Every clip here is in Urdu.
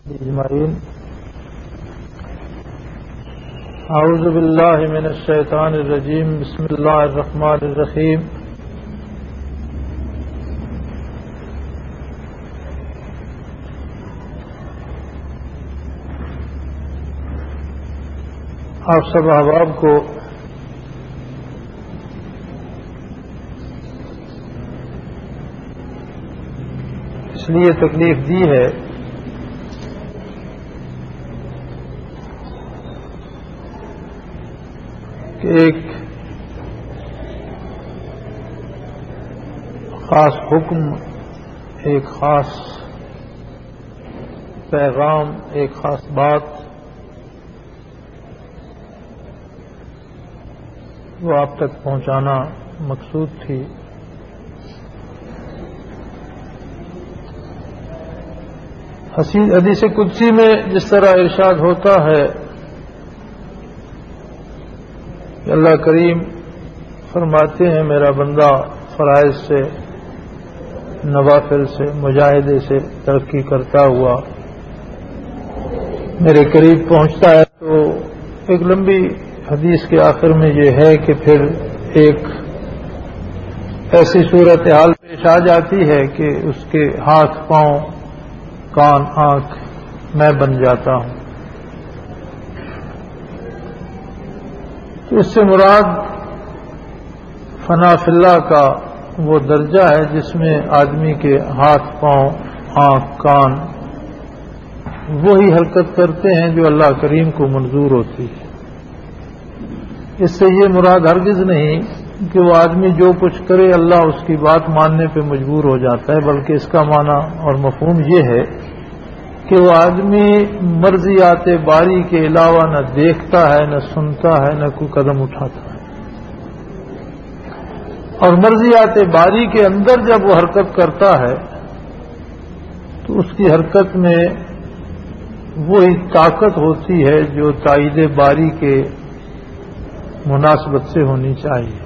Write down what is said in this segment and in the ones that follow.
اجمعین اعوذ باللہ من الشیطان الرجیم بسم اللہ الرحمن الرحیم آپ سب احباب کو اس لیے تکلیف دی ہے کہ ایک خاص حکم، ایک خاص پیغام، ایک خاص بات وہ آپ تک پہنچانا مقصود تھی۔ حدیث قدسی میں جس طرح ارشاد ہوتا ہے کہ اللہ کریم فرماتے ہیں میرا بندہ فرائض سے، نوافل سے، مجاہدے سے ترقی کرتا ہوا میرے قریب پہنچتا ہے، تو ایک لمبی حدیث کے آخر میں یہ ہے کہ پھر ایک ایسی صورتحال پیش آ جاتی ہے کہ اس کے ہاتھ، پاؤں، کان، آنکھ میں بن جاتا ہوں۔ تو اس سے مراد فنا فی اللہ کا وہ درجہ ہے جس میں آدمی کے ہاتھ، پاؤں، آنکھ، کان وہی حرکت کرتے ہیں جو اللہ کریم کو منظور ہوتی ہے۔ اس سے یہ مراد ہرگز نہیں کہ وہ آدمی جو کچھ کرے اللہ اس کی بات ماننے پہ مجبور ہو جاتا ہے، بلکہ اس کا معنی اور مفہوم یہ ہے کہ وہ آدمی مرضیات باری کے علاوہ نہ دیکھتا ہے، نہ سنتا ہے، نہ کوئی قدم اٹھاتا ہے، اور مرضیات باری کے اندر جب وہ حرکت کرتا ہے تو اس کی حرکت میں وہی طاقت ہوتی ہے جو تائید باری کے مناسبت سے ہونی چاہیے،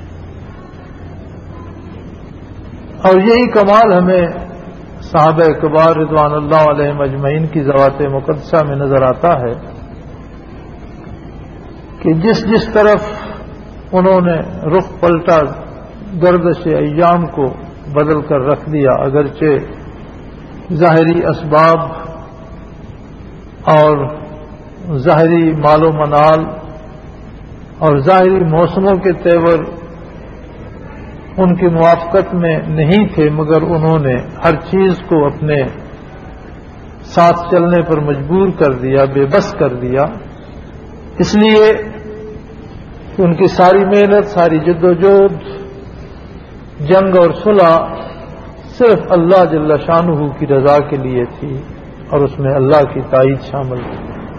اور یہی کمال ہمیں صحابہ کبار رضوان اللہ علیہم اجمعین کی ذوات مقدسہ میں نظر آتا ہے کہ جس طرف انہوں نے رخ پلٹا گردش ایام کو بدل کر رکھ دیا، اگرچہ ظاہری اسباب اور ظاہری مال و منال اور ظاہری موسموں کے تیور ان کی موافقت میں نہیں تھے، مگر انہوں نے ہر چیز کو اپنے ساتھ چلنے پر مجبور کر دیا، بے بس کر دیا، اس لیے کہ ان کی ساری محنت، ساری جدوجہد، جنگ اور صلح صرف اللہ جل شانہ کی رضا کے لیے تھی، اور اس میں اللہ کی تائید شامل تھی۔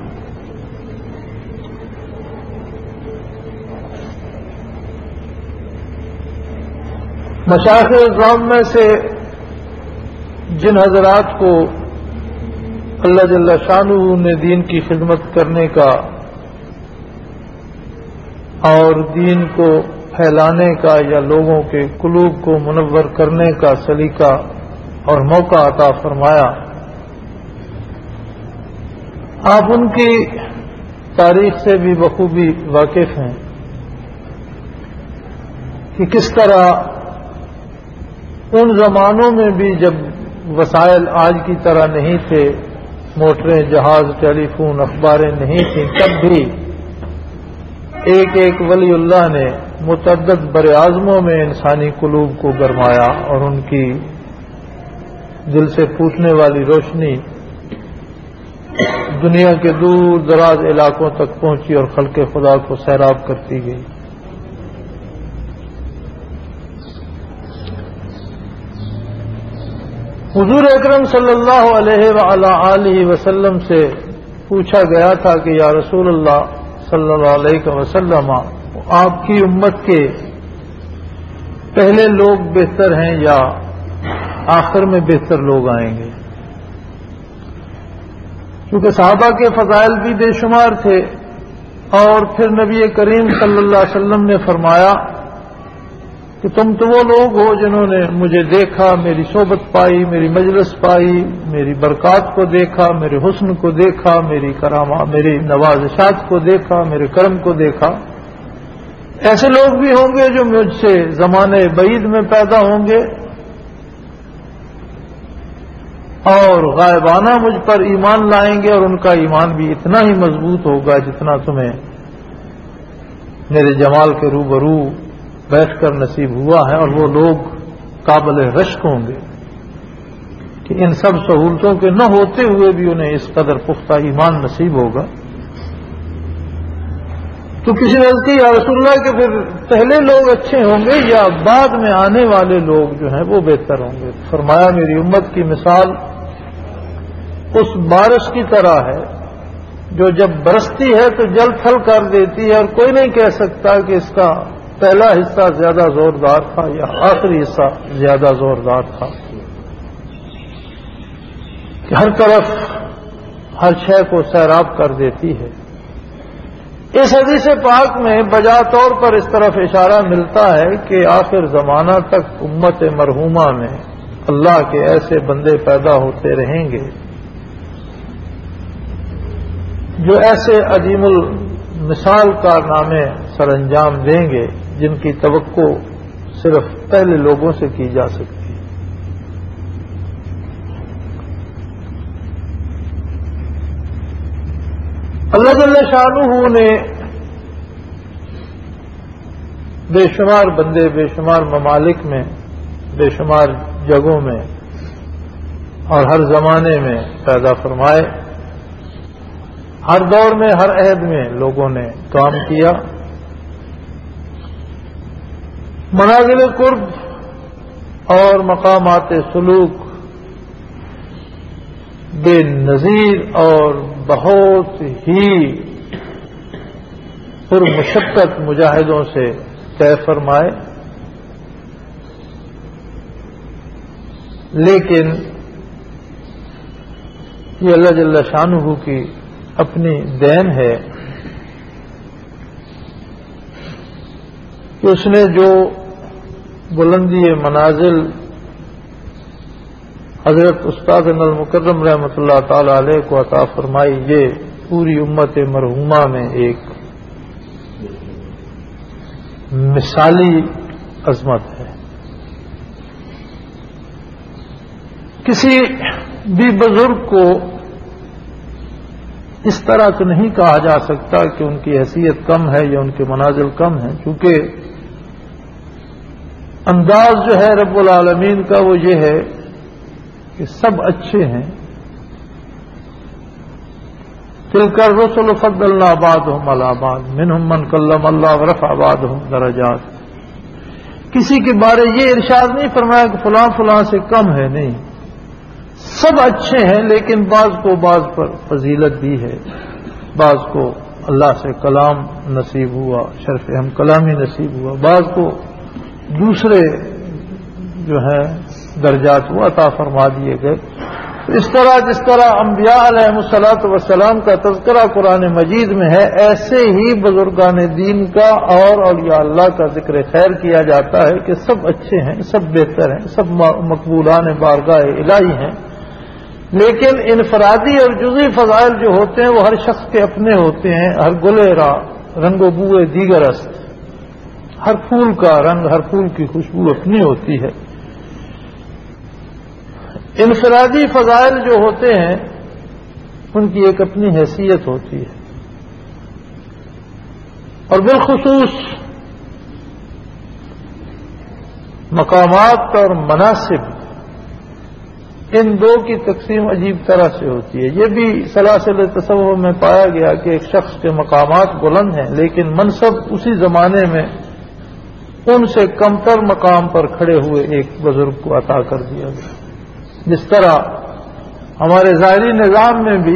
مشائخ اعظام میں سے جن حضرات کو اللہ جل شانہ نے دین کی خدمت کرنے کا اور دین کو پھیلانے کا یا لوگوں کے قلوب کو منور کرنے کا سلیقہ اور موقع عطا فرمایا، آپ ان کی تاریخ سے بھی بخوبی واقف ہیں کہ کس طرح ان زمانوں میں بھی جب وسائل آج کی طرح نہیں تھے، موٹریں، جہاز، ٹیلی فون، اخباریں نہیں تھیں، تب بھی ایک ایک ولی اللہ نے متعدد براعظموں میں انسانی قلوب کو گرمایا، اور ان کی دل سے پھوٹنے والی روشنی دنیا کے دور دراز علاقوں تک پہنچی اور خلق خدا کو سیراب کرتی گئی۔ حضور اکرم صلی اللہ علیہ وعلی آلہ وسلم سے پوچھا گیا تھا کہ یا رسول اللہ صلی اللہ علیہ وسلم، آپ کی امت کے پہلے لوگ بہتر ہیں یا آخر میں بہتر لوگ آئیں گے؟ کیونکہ صحابہ کے فضائل بھی بے شمار تھے، اور پھر نبی کریم صلی اللہ علیہ وسلم نے فرمایا کہ تم تو وہ لوگ ہو جنہوں نے مجھے دیکھا، میری صحبت پائی، میری مجلس پائی، میری برکات کو دیکھا، میرے حسن کو دیکھا، میری نوازشات کو دیکھا، میرے کرم کو دیکھا۔ ایسے لوگ بھی ہوں گے جو مجھ سے زمانے بعید میں پیدا ہوں گے اور غائبانہ مجھ پر ایمان لائیں گے، اور ان کا ایمان بھی اتنا ہی مضبوط ہوگا جتنا تمہیں میرے جمال کے روبرو بیٹھ کر نصیب ہوا ہے۔ اور وہ لوگ قابل رشک ہوں گے کہ ان سب سہولتوں کے نہ ہوتے ہوئے بھی انہیں اس قدر پختہ ایمان نصیب ہوگا۔ تو کسی نے کہ یا رسول اللہ کہ پھر پہلے لوگ اچھے ہوں گے یا بعد میں آنے والے لوگ جو ہیں وہ بہتر ہوں گے؟ فرمایا میری امت کی مثال اس بارش کی طرح ہے جو جب برستی ہے تو جل تھل کر دیتی ہے، اور کوئی نہیں کہہ سکتا کہ اس کا پہلا حصہ زیادہ زوردار تھا یا آخری حصہ زیادہ زوردار تھا، کہ ہر طرف ہر شے کو سیراب کر دیتی ہے۔ اس حدیث پاک میں بجا طور پر اس طرف اشارہ ملتا ہے کہ آخر زمانہ تک امت مرحومہ میں اللہ کے ایسے بندے پیدا ہوتے رہیں گے جو ایسے عظیم المثال کارنامے سر انجام دیں گے جن کی توقع صرف پہلے لوگوں سے کی جا سکتی ہے۔ اللہ جل شانہ نے بے شمار بندے بے شمار ممالک میں بے شمار جگہوں میں اور ہر زمانے میں پیدا فرمائے، ہر دور میں ہر عہد میں لوگوں نے کام کیا، منازل قرب اور مقامات سلوک بے نظیر اور بہت ہی پرمشقت مجاہدوں سے طے فرمائے، لیکن یہ اللہ جل شانہ کی اپنی دین ہے کہ اس نے جو بلندی منازل حضرت استاد المکرم رحمۃ اللہ تعالی علیہ کو عطا فرمائی، یہ پوری امت مرحومہ میں ایک مثالی عظمت ہے۔ کسی بھی بزرگ کو اس طرح تو نہیں کہا جا سکتا کہ ان کی حیثیت کم ہے یا ان کے منازل کم ہیں، کیونکہ انداز جو ہے رب العالمین کا وہ یہ ہے کہ سب اچھے ہیں۔ تلک الرسل فضلنا بعضهم علی بعض منهم من کلم اللہ ورفع بعضهم درجات۔ کسی کے بارے یہ ارشاد نہیں فرمایا کہ فلاں فلاں سے کم ہے، نہیں، سب اچھے ہیں، لیکن بعض کو بعض پر فضیلت دی ہے، بعض کو اللہ سے کلام نصیب ہوا، شرف ہم کلامی نصیب ہوا، بعض کو دوسرے جو ہیں درجات وہ عطا فرما دیے گئے۔ اس طرح جس طرح انبیاء علیہ الصلوۃ والسلام کا تذکرہ قرآن مجید میں ہے، ایسے ہی بزرگان دین کا اور اولیاء اللہ کا ذکر خیر کیا جاتا ہے کہ سب اچھے ہیں، سب بہتر ہیں، سب مقبولان بارگاہ الہی ہیں، لیکن انفرادی اور جزئی فضائل جو ہوتے ہیں وہ ہر شخص کے اپنے ہوتے ہیں۔ ہر گلے را رنگ و بوئے دیگر است، ہر پھول کا رنگ، ہر پھول کی خوشبو اپنی ہوتی ہے۔ انفرادی فضائل جو ہوتے ہیں ان کی ایک اپنی حیثیت ہوتی ہے، اور بالخصوص مقامات اور مناصب، ان دو کی تقسیم عجیب طرح سے ہوتی ہے۔ یہ بھی سلاسل تصور میں پایا گیا کہ ایک شخص کے مقامات بلند ہیں، لیکن منصب اسی زمانے میں ان سے کمتر مقام پر کھڑے ہوئے ایک بزرگ کو عطا کر دیا گیا۔ جس طرح ہمارے ظاہری نظام میں بھی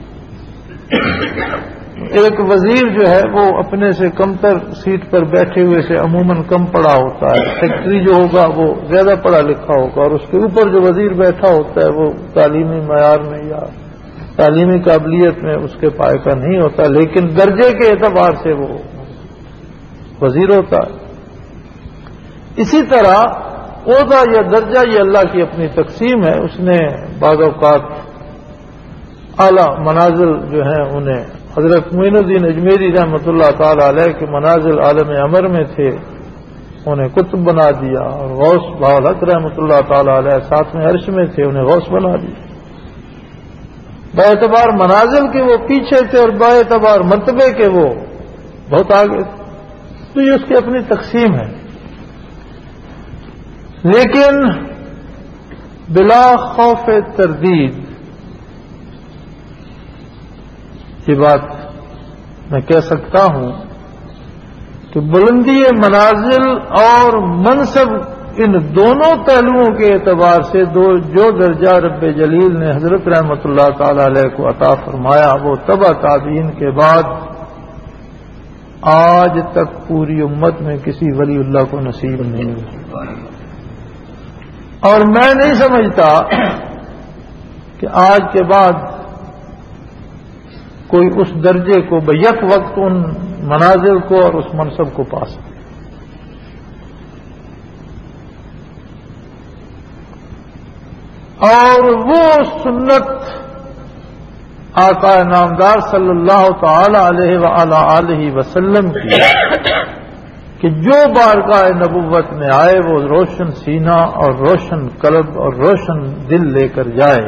ایک وزیر جو ہے وہ اپنے سے کمتر سیٹ پر بیٹھے ہوئے سے عموماً کم پڑھا ہوتا ہے، سیکرٹری جو ہوگا وہ زیادہ پڑھا لکھا ہوگا، اور اس کے اوپر جو وزیر بیٹھا ہوتا ہے وہ تعلیمی معیار میں یا تعلیمی قابلیت میں اس کے پائے کا نہیں ہوتا، لیکن درجے کے اعتبار سے وہ وزیر ہوتا ہے۔ اسی طرح عہدہ یا درجہ یہ اللہ کی اپنی تقسیم ہے. اس نے بعض اوقات اعلی منازل جو ہیں انہیں حضرت معین الدین اجمیری رحمۃ اللہ تعالی علیہ کے منازل عالم امر میں تھے, انہیں قطب بنا دیا, اور غوث بہاولت رحمۃ اللہ تعالی علیہ ساتھ میں عرش میں تھے, انہیں غوث بنا دیا. باعتبار منازل کے وہ پیچھے تھے اور باعتبار مرتبے کے وہ بہت آگے تھے. تو یہ اس کی اپنی تقسیم ہے. لیکن بلا خوف تردید یہ بات میں کہہ سکتا ہوں کہ بلندی منازل اور منصب ان دونوں پہلوؤں کے اعتبار سے جو درجہ رب جلیل نے حضرت رحمۃ اللہ تعالی علیہ کو عطا فرمایا وہ تبع تابعین کے بعد آج تک پوری امت میں کسی ولی اللہ کو نصیب نہیں ہوئی. اور میں نہیں سمجھتا کہ آج کے بعد کوئی اس درجے کو بیک وقت ان منازل کو اور اس منصب کو پا سکے. اور وہ سنت آقا نامدار صلی اللہ تعالی علیہ وآلہ وسلم کی کہ جو بارگاہ نبوت میں آئے وہ روشن سینہ اور روشن قلب اور روشن دل لے کر جائے.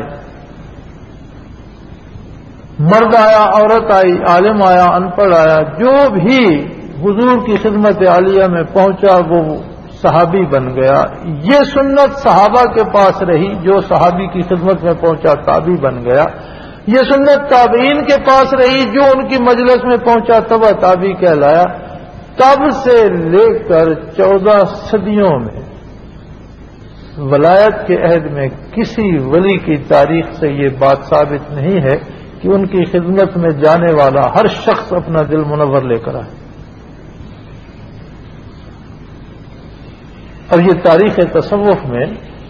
مرد آیا, عورت آئی, عالم آیا, ان پڑھ آیا, جو بھی حضور کی خدمت عالیہ میں پہنچا وہ صحابی بن گیا. یہ سنت صحابہ کے پاس رہی, جو صحابی کی خدمت میں پہنچا تابعی بن گیا. یہ سنت تابعین کے پاس رہی, جو ان کی مجلس میں پہنچا تبع تابعی کہلایا. تب سے لے کر 14 صدیوں میں ولایت کے عہد میں کسی ولی کی تاریخ سے یہ بات ثابت نہیں ہے کہ ان کی خدمت میں جانے والا ہر شخص اپنا دل منور لے کر آئے. اور یہ تاریخ تصوف میں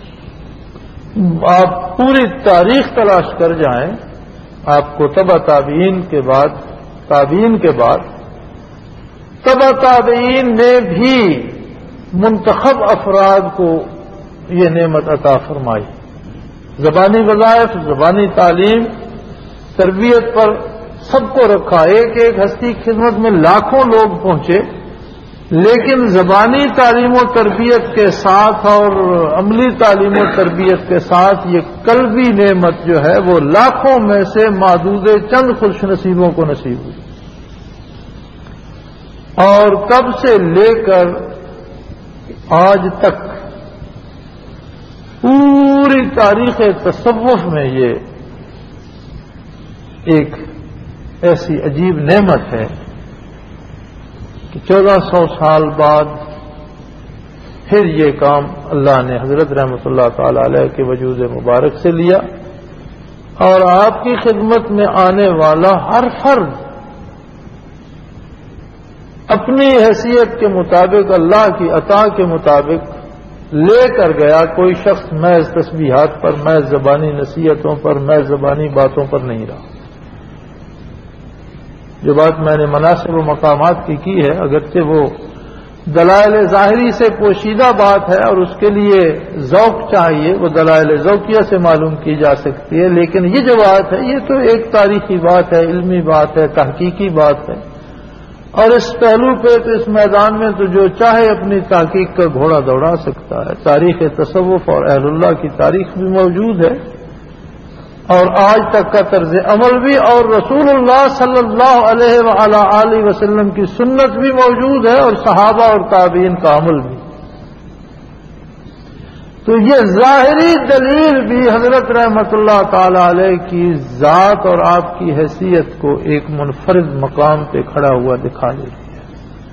آپ پوری تاریخ تلاش کر جائیں, آپ کو تبع تابعین کے بعد تبع تابعین نے بھی منتخب افراد کو یہ نعمت عطا فرمائی. زبانی وظائف, زبانی تعلیم, تربیت پر سب کو رکھا. ایک ایک ہستی خدمت میں لاکھوں لوگ پہنچے, لیکن زبانی تعلیم و تربیت کے ساتھ اور عملی تعلیم و تربیت کے ساتھ یہ قلبی نعمت جو ہے وہ لاکھوں میں سے معدود چند خوش نصیبوں کو نصیب ہوئی. اور کب سے لے کر آج تک پوری تاریخ تصوف میں یہ ایک ایسی عجیب نعمت ہے کہ 1400 سال بعد پھر یہ کام اللہ نے حضرت رحمۃ اللہ تعالی علیہ کے وجود مبارک سے لیا. اور آپ کی خدمت میں آنے والا ہر فرد اپنی حیثیت کے مطابق اللہ کی عطا کے مطابق لے کر گیا. کوئی شخص محض تسبیحات پر, محض زبانی نصیحتوں پر, محض زبانی باتوں پر نہیں رہا. جو بات میں نے مناسب و مقامات کی ہے, اگرچہ وہ دلائل ظاہری سے پوشیدہ بات ہے اور اس کے لیے ذوق چاہیے, وہ دلائل ذوقیہ سے معلوم کی جا سکتی ہے, لیکن یہ جو بات ہے یہ تو ایک تاریخی بات ہے, علمی بات ہے, تحقیقی بات ہے. اور اس پہلو پہ تو اس میدان میں تو جو چاہے اپنی تحقیق کا گھوڑا دوڑا سکتا ہے. تاریخ تصوف اور اہل اللہ کی تاریخ بھی موجود ہے, اور آج تک کا طرز عمل بھی, اور رسول اللہ صلی اللہ علیہ وآلہ وسلم کی سنت بھی موجود ہے, اور صحابہ اور تابعین کا عمل بھی. تو یہ ظاہری دلیل بھی حضرت رحمت اللہ تعالی علیہ کی ذات اور آپ کی حیثیت کو ایک منفرد مقام پہ کھڑا ہوا دکھا دیتی ہے.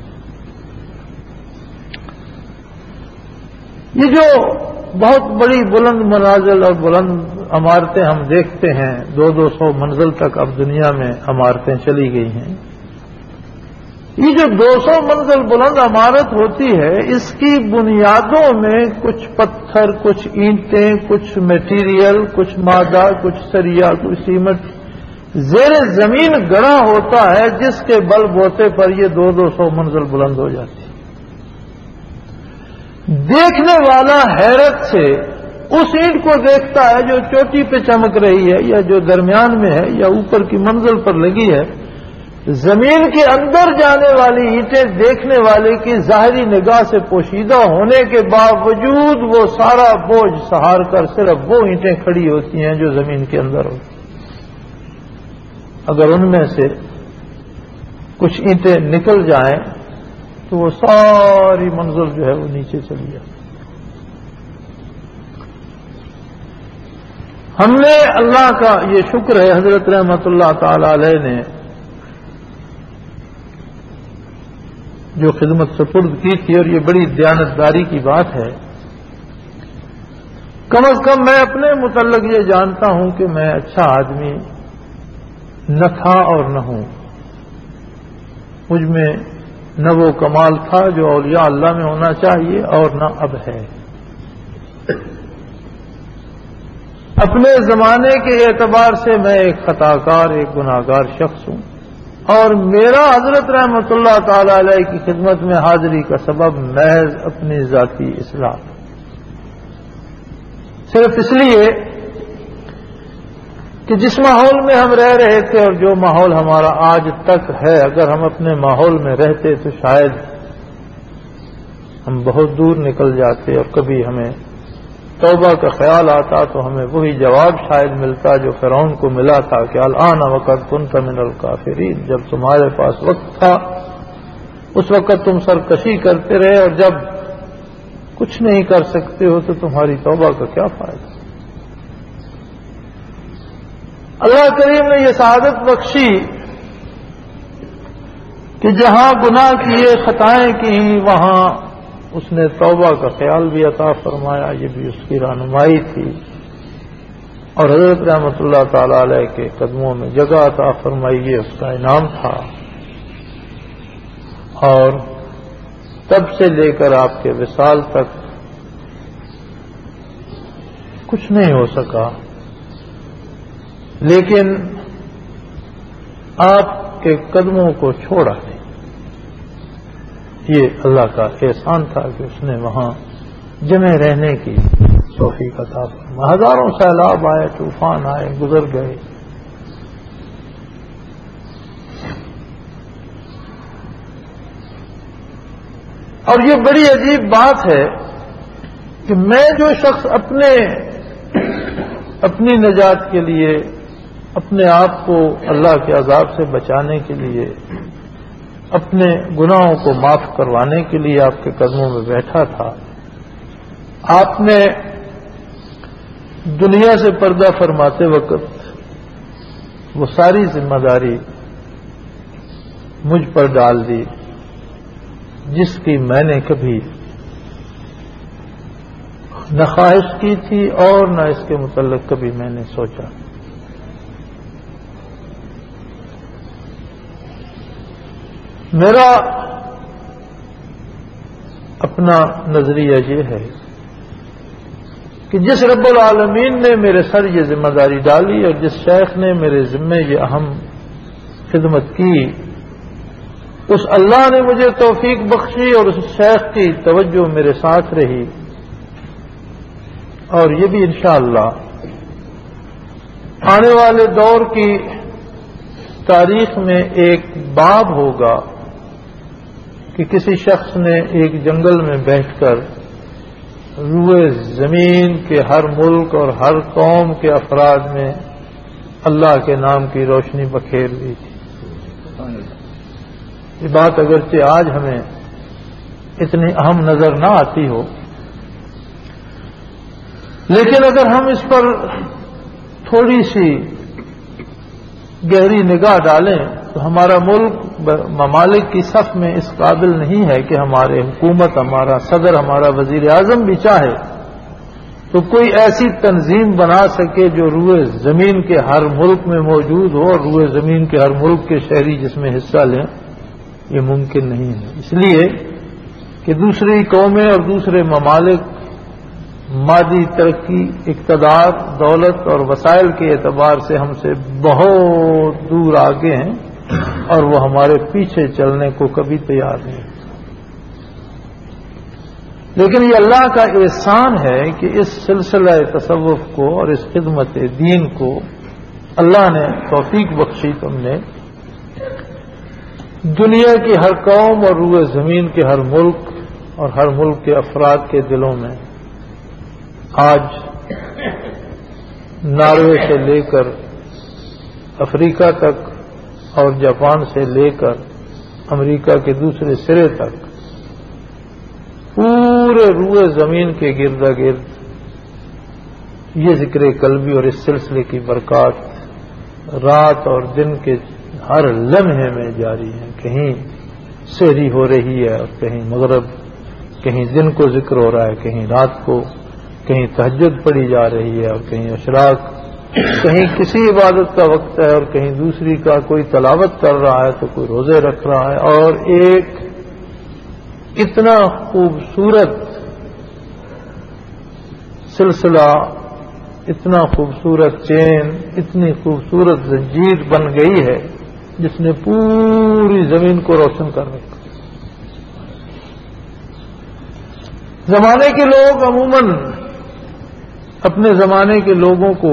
یہ جو بہت بڑی بلند منازل اور بلند عمارتیں ہم دیکھتے ہیں, 200 منزل تک اب دنیا میں عمارتیں چلی گئی ہیں. یہ جو 200 منزل بلند عمارت ہوتی ہے, اس کی بنیادوں میں کچھ پتھر, کچھ اینٹیں, کچھ میٹیریل, کچھ مادہ, کچھ سریا, کچھ سیمنٹ زیر زمین گڑا ہوتا ہے, جس کے بل بوتے پر یہ 200 منزل بلند ہو جاتی ہے. دیکھنے والا حیرت سے اس اینٹ کو دیکھتا ہے جو چوٹی پہ چمک رہی ہے یا جو درمیان میں ہے یا اوپر کی منزل پر لگی ہے. زمین کے اندر جانے والی اینٹیں دیکھنے والے کی ظاہری نگاہ سے پوشیدہ ہونے کے باوجود وہ سارا بوجھ سہار کر صرف وہ اینٹیں کھڑی ہوتی ہیں جو زمین کے اندر ہوتی ہیں. اگر ان میں سے کچھ اینٹیں نکل جائیں تو وہ ساری منزل جو ہے وہ نیچے چلی جائے. ہم نے اللہ کا یہ شکر ہے حضرت رحمت اللہ تعالی علیہ نے جو خدمت سپرد کی تھی، اور یہ بڑی دیانتداری کی بات ہے. کم از کم میں اپنے متعلق یہ جانتا ہوں کہ میں اچھا آدمی نہ تھا اور نہ ہوں. مجھ میں نہ وہ کمال تھا جو اولیاء اللہ میں ہونا چاہیے اور نہ اب ہے. اپنے زمانے کے اعتبار سے میں ایک خطا کار، ایک گناہگار شخص ہوں، اور میرا حضرت رحمت اللہ تعالی علیہ کی خدمت میں حاضری کا سبب محض اپنی ذاتی اصلاح، صرف اس لیے کہ جس ماحول میں ہم رہ رہے تھے اور جو ماحول ہمارا آج تک ہے، اگر ہم اپنے ماحول میں رہتے تو شاید ہم بہت دور نکل جاتے، اور کبھی ہمیں توبہ کا خیال آتا تو ہمیں وہی جواب شاید ملتا جو فرعون کو ملا تھا کہ الآن وقت کنت من الکافرین. جب تمہارے پاس وقت تھا اس وقت تم سرکشی کرتے رہے، اور جب کچھ نہیں کر سکتے ہو تو تمہاری توبہ کا کیا فائدہ. اللہ کریم نے یہ سعادت بخشی کہ جہاں گناہ کیے، خطائیں کی، وہاں اس نے توبہ کا خیال بھی عطا فرمایا. یہ بھی اس کی رہنمائی تھی، اور حضرت رحمت اللہ تعالی علیہ کے قدموں میں جگہ عطا فرمائی. یہ اس کا انعام تھا، اور تب سے لے کر آپ کے وصال تک کچھ نہیں ہو سکا، لیکن آپ کے قدموں کو چھوڑا نہیں. یہ اللہ کا احسان تھا کہ اس نے وہاں جمع رہنے کی توفیق عطا فرمائی. ہزاروں سیلاب آئے، طوفان آئے، گزر گئے، اور یہ بڑی عجیب بات ہے کہ میں جو شخص اپنی نجات کے لیے، اپنے آپ کو اللہ کے عذاب سے بچانے کے لیے، اپنے گناہوں کو معاف کروانے کے لیے آپ کے قدموں میں بیٹھا تھا، آپ نے دنیا سے پردہ فرماتے وقت وہ ساری ذمہ داری مجھ پر ڈال دی جس کی میں نے کبھی نہ خواہش کی تھی اور نہ اس کے متعلق کبھی میں نے سوچا. میرا اپنا نظریہ یہ ہے کہ جس رب العالمین نے میرے سر یہ ذمہ داری ڈالی اور جس شیخ نے میرے ذمے یہ اہم خدمت کی، اس اللہ نے مجھے توفیق بخشی اور اس شیخ کی توجہ میرے ساتھ رہی. اور یہ بھی انشاءاللہ آنے والے دور کی تاریخ میں ایک باب ہوگا کہ کسی شخص نے ایک جنگل میں بیٹھ کر روئے زمین کے ہر ملک اور ہر قوم کے افراد میں اللہ کے نام کی روشنی بکھیر دی تھی. یہ بات اگرچہ آج ہمیں اتنی اہم نظر نہ آتی ہو، لیکن اگر ہم اس پر تھوڑی سی گہری نگاہ ڈالیں تو ہمارا ملک ممالک کی صف میں اس قابل نہیں ہے کہ ہمارے حکومت، ہمارا صدر، ہمارا وزیر اعظم بھی چاہے تو کوئی ایسی تنظیم بنا سکے جو روئے زمین کے ہر ملک میں موجود ہو، اور روئے زمین کے ہر ملک کے شہری جس میں حصہ لیں. یہ ممکن نہیں ہے، اس لیے کہ دوسری قومیں اور دوسرے ممالک مادی ترقی، اقتدار، دولت اور وسائل کے اعتبار سے ہم سے بہت دور آگے ہیں، اور وہ ہمارے پیچھے چلنے کو کبھی تیار نہیں. لیکن یہ اللہ کا احسان ہے کہ اس سلسلہ تصوف کو اور اس خدمت دین کو اللہ نے توفیق بخشی. تم نے دنیا کی ہر قوم اور روئے زمین کے ہر ملک اور ہر ملک کے افراد کے دلوں میں آج ناروے سے لے کر افریقہ تک اور جاپان سے لے کر امریکہ کے دوسرے سرے تک پورے روئے زمین کے گردا گرد یہ ذکر قلبی اور اس سلسلے کی برکات رات اور دن کے ہر لمحے میں جاری ہے. کہیں سحری ہو رہی ہے اور کہیں مغرب، کہیں دن کو ذکر ہو رہا ہے، کہیں رات کو، کہیں تہجد پڑھی جا رہی ہے اور کہیں اشراق، کہیں کسی عبادت کا وقت ہے اور کہیں دوسری کا، کوئی تلاوت کر رہا ہے تو کوئی روزے رکھ رہا ہے. اور ایک اتنا خوبصورت سلسلہ، اتنا خوبصورت چین، اتنی خوبصورت زنجیر بن گئی ہے جس نے پوری زمین کو روشن کر رکھا. زمانے کے لوگ عموماً اپنے زمانے کے لوگوں کو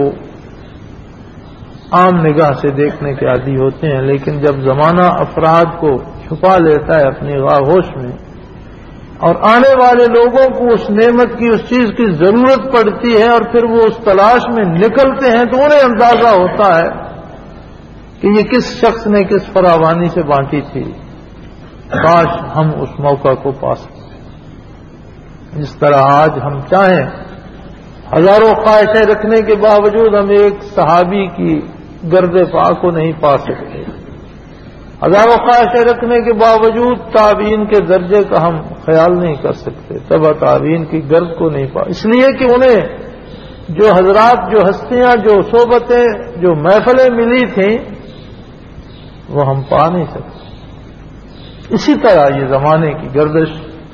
عام نگاہ سے دیکھنے کے عادی ہوتے ہیں، لیکن جب زمانہ افراد کو چھپا لیتا ہے اپنی آغوش میں اور آنے والے لوگوں کو اس نعمت کی، اس چیز کی ضرورت پڑتی ہے اور پھر وہ اس تلاش میں نکلتے ہیں تو انہیں اندازہ ہوتا ہے کہ یہ کس شخص نے کس فراوانی سے بانٹی تھی. کاش ہم اس موقع کو پا سکتے جس طرح آج ہم چاہیں. ہزاروں خواہشیں رکھنے کے باوجود ہم ایک صحابی کی گرد پا کو نہیں پا سکتے. ہزاروں خواہشیں رکھنے کے باوجود تابعین کے درجے کا ہم خیال نہیں کر سکتے، تبع تابعین کی گرد کو نہیں پا، اس لیے کہ انہیں جو حضرات، جو ہستیاں، جو صحبتیں، جو محفلیں ملی تھیں وہ ہم پا نہیں سکتے. اسی طرح یہ زمانے کی گردش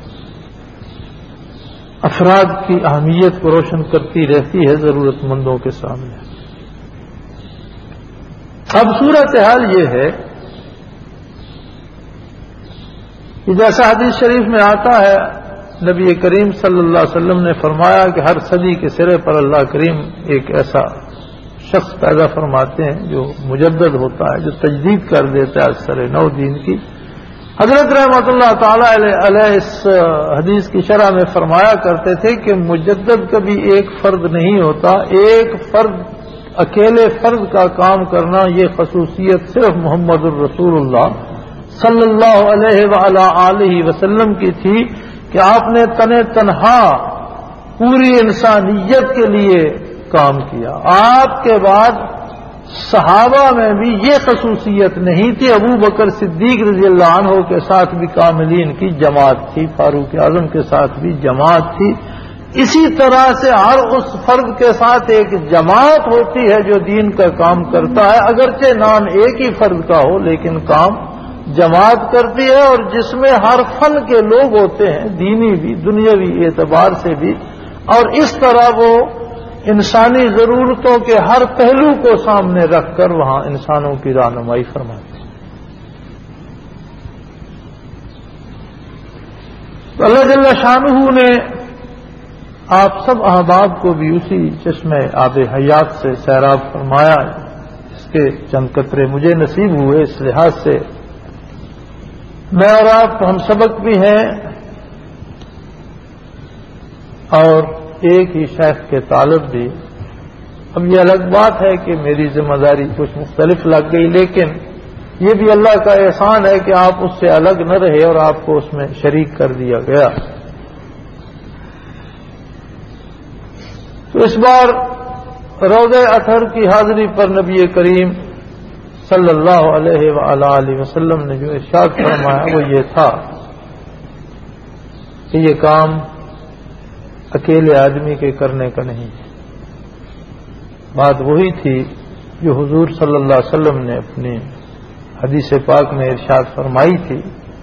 افراد کی اہمیت کو روشن کرتی رہتی ہے ضرورت مندوں کے سامنے. اب صورتحال یہ ہے کہ جیسا حدیث شریف میں آتا ہے، نبی کریم صلی اللہ علیہ وسلم نے فرمایا کہ ہر صدی کے سرے پر اللہ کریم ایک ایسا شخص پیدا فرماتے ہیں جو مجدد ہوتا ہے، جو تجدید کر دیتا ہے سر نو دین کی. حضرت رحمۃ اللہ تعالی علیہ اس حدیث کی شرح میں فرمایا کرتے تھے کہ مجدد کبھی ایک فرد نہیں ہوتا، ایک فرد، اکیلے فرد کا کام کرنا یہ خصوصیت صرف محمد الرسول اللہ صلی اللہ علیہ وآلہ آلہ وسلم کی تھی کہ آپ نے تنہا پوری انسانیت کے لیے کام کیا. آپ کے بعد صحابہ میں بھی یہ خصوصیت نہیں تھی. ابو بکر صدیق رضی اللہ عنہ کے ساتھ بھی کاملین کی جماعت تھی، فاروق اعظم کے ساتھ بھی جماعت تھی. اسی طرح سے ہر اس فرد کے ساتھ ایک جماعت ہوتی ہے جو دین کا کام کرتا ہے، اگرچہ نام ایک ہی فرد کا ہو لیکن کام جماعت کرتی ہے، اور جس میں ہر فن کے لوگ ہوتے ہیں، دینی بھی دنیاوی اعتبار سے بھی، اور اس طرح وہ انسانی ضرورتوں کے ہر پہلو کو سامنے رکھ کر وہاں انسانوں کی رہنمائی فرماتے ہیں. تو اللہ جل شانہ نے آپ سب احباب کو بھی اسی چشمے آب حیات سے سیراب فرمایا. اس کے چند قطرے مجھے نصیب ہوئے، اس لحاظ سے میں اور آپ ہم سبق بھی ہیں اور ایک ہی شیخ کے طالب بھی. اب یہ الگ بات ہے کہ میری ذمہ داری کچھ مختلف لگ گئی، لیکن یہ بھی اللہ کا احسان ہے کہ آپ اس سے الگ نہ رہے اور آپ کو اس میں شریک کر دیا گیا. تو اس بار روضہ اطہر کی حاضری پر نبی کریم صلی اللہ علیہ وآلہ وسلم نے جو ارشاد فرمایا وہ یہ تھا کہ یہ کام اکیلے آدمی کے کرنے کا نہیں. بات وہی تھی جو حضور صلی اللہ علیہ وسلم نے اپنی حدیث پاک میں ارشاد فرمائی تھی.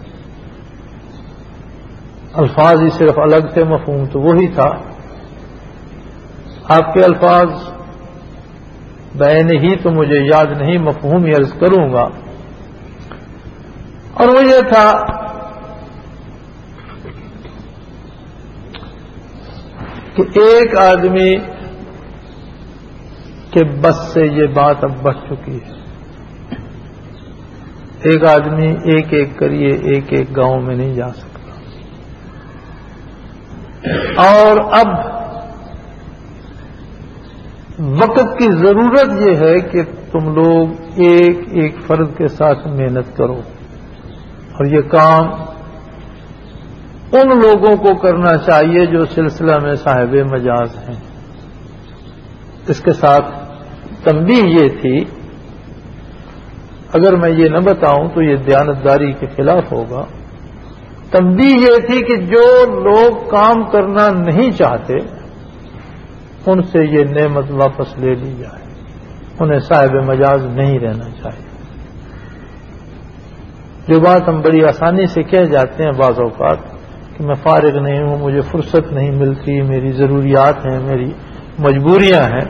الفاظ ہی صرف الگ تھے، مفہوم تو وہی تھا. آپ کے الفاظ بین ہی تو مجھے یاد نہیں، مفہوم ہی عرض کروں گا، اور وہ یہ تھا کہ ایک آدمی کے بس سے یہ بات اب بڑھ چکی ہے. ایک آدمی ایک ایک کریے ایک ایک گاؤں میں نہیں جا سکتا. اور اب وقت کی ضرورت یہ ہے کہ تم لوگ ایک ایک فرد کے ساتھ محنت کرو، اور یہ کام ان لوگوں کو کرنا چاہیے جو سلسلہ میں صاحب مجاز ہیں. اس کے ساتھ تنبیہ یہ تھی، اگر میں یہ نہ بتاؤں تو یہ دیانتداری کے خلاف ہوگا. تنبیہ یہ تھی کہ جو لوگ کام کرنا نہیں چاہتے ان سے یہ نعمت واپس لے لی جائے، انہیں صاحب مجاز نہیں رہنا چاہیے. جو بات ہم بڑی آسانی سے کہہ جاتے ہیں بعض اوقات کہ میں فارغ نہیں ہوں، مجھے فرصت نہیں ملتی، میری ضروریات ہیں، میری مجبوریاں ہیں،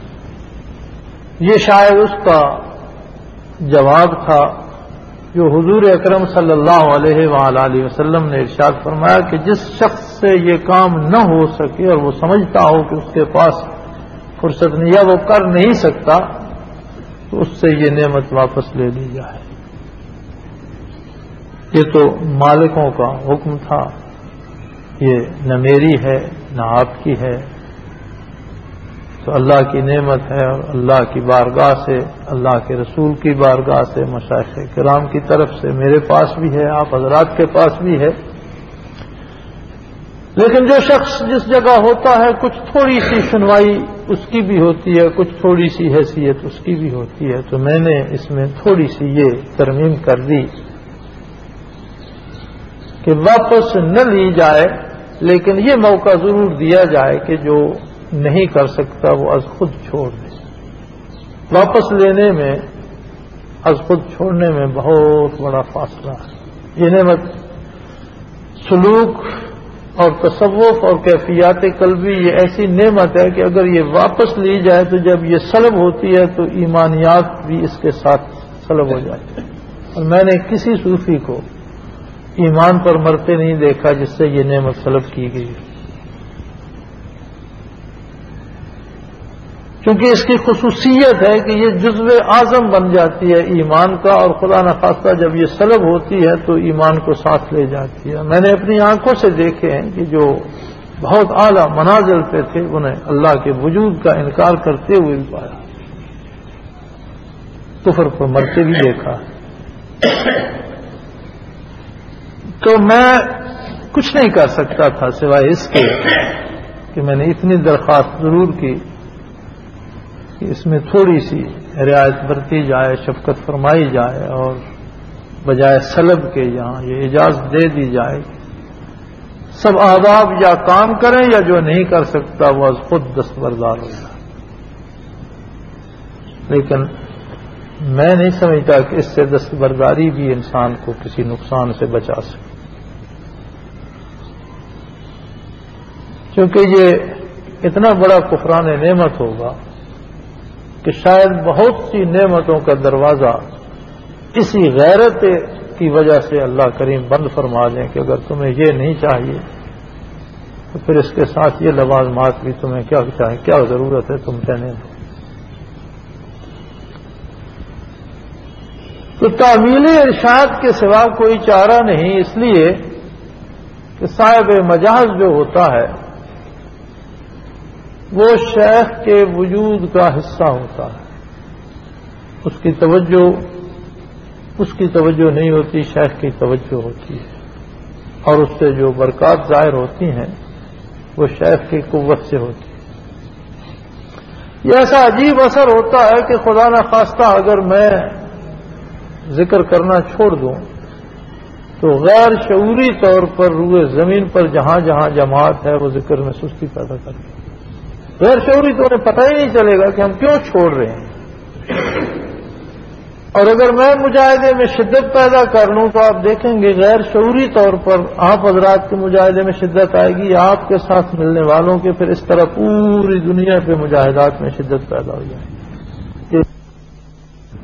یہ شاید اس کا جواب تھا جو حضور اکرم صلی اللہ علیہ وآلہ وسلم نے ارشاد فرمایا کہ جس شخص سے یہ کام نہ ہو سکے اور وہ سمجھتا ہو کہ اس کے پاس فرصت نہیں یا وہ کر نہیں سکتا تو اس سے یہ نعمت واپس لے لی جائے. یہ تو مالکوں کا حکم تھا، یہ نہ میری ہے نہ آپ کی ہے. تو اللہ کی نعمت ہے اور اللہ کی بارگاہ سے، اللہ کے رسول کی بارگاہ سے، مشائخ کرام کی طرف سے میرے پاس بھی ہے، آپ حضرات کے پاس بھی ہے. لیکن جو شخص جس جگہ ہوتا ہے کچھ تھوڑی سی سنوائی اس کی بھی ہوتی ہے، کچھ تھوڑی سی حیثیت اس کی بھی ہوتی ہے. تو میں نے اس میں تھوڑی سی یہ ترمیم کر دی کہ واپس نہ لی جائے، لیکن یہ موقع ضرور دیا جائے کہ جو نہیں کر سکتا وہ از خود چھوڑ دے. واپس لینے میں از خود چھوڑنے میں بہت بڑا فاصلہ ہے. یہ نعمت سلوک اور تصوف اور کیفیات قلبی یہ ایسی نعمت ہے کہ اگر یہ واپس لی جائے تو جب یہ سلب ہوتی ہے تو ایمانیات بھی اس کے ساتھ سلب ہو جاتے ہیں. اور میں نے کسی صوفی کو ایمان پر مرتے نہیں دیکھا جس سے یہ نعمت سلب کی گئی، کیونکہ اس کی خصوصیت ہے کہ یہ جزو اعظم بن جاتی ہے ایمان کا، اور خدا نخواستہ جب یہ سلب ہوتی ہے تو ایمان کو ساتھ لے جاتی ہے. میں نے اپنی آنکھوں سے دیکھے ہیں کہ جو بہت اعلیٰ منازل پہ تھے انہیں اللہ کے وجود کا انکار کرتے ہوئے بھی پایا، کفر پر مرتے بھی دیکھا. تو میں کچھ نہیں کر سکتا تھا سوائے اس کے کہ میں نے اتنی درخواست ضرور کی کہ اس میں تھوڑی سی رعایت برتی جائے، شفقت فرمائی جائے، اور بجائے سلب کے یہاں یہ اجازت دے دی جائے سب احباب یا کام کریں یا جو نہیں کر سکتا وہ از خود دستبردار ہو جائے. لیکن میں نہیں سمجھتا کہ اس سے دستبرداری بھی انسان کو کسی نقصان سے بچا سکے، کیونکہ یہ اتنا بڑا کفران نعمت ہوگا کہ شاید بہت سی نعمتوں کا دروازہ اسی غیرت کی وجہ سے اللہ کریم بند فرما دیں کہ اگر تمہیں یہ نہیں چاہیے تو پھر اس کے ساتھ یہ لوازمات بھی تمہیں کیا چاہیے، کیا ضرورت ہے تم کہنے دو. تو تعمیل ارشاد کے سوا کوئی چارہ نہیں، اس لیے کہ صاحب مجاز جو ہوتا ہے وہ شیخ کے وجود کا حصہ ہوتا ہے، اس کی توجہ نہیں ہوتی، شیخ کی توجہ ہوتی ہے، اور اس سے جو برکات ظاہر ہوتی ہیں وہ شیخ کی قوت سے ہوتی ہے. یہ ایسا عجیب اثر ہوتا ہے کہ خدا نخواستہ اگر میں ذکر کرنا چھوڑ دوں تو غیر شعوری طور پر روئے زمین پر جہاں جہاں جماعت ہے وہ ذکر میں سستی پیدا کرتی ہے. غیر شعوری تو انہیں پتہ ہی نہیں چلے گا کہ ہم کیوں چھوڑ رہے ہیں. اور اگر میں مجاہدے میں شدت پیدا کر لوں تو آپ دیکھیں گے غیر شعوری طور پر آپ حضرات کے مجاہدے میں شدت آئے گی، آپ کے ساتھ ملنے والوں کے پھر اس طرح پوری دنیا پہ مجاہدات میں شدت پیدا ہو جائے گی.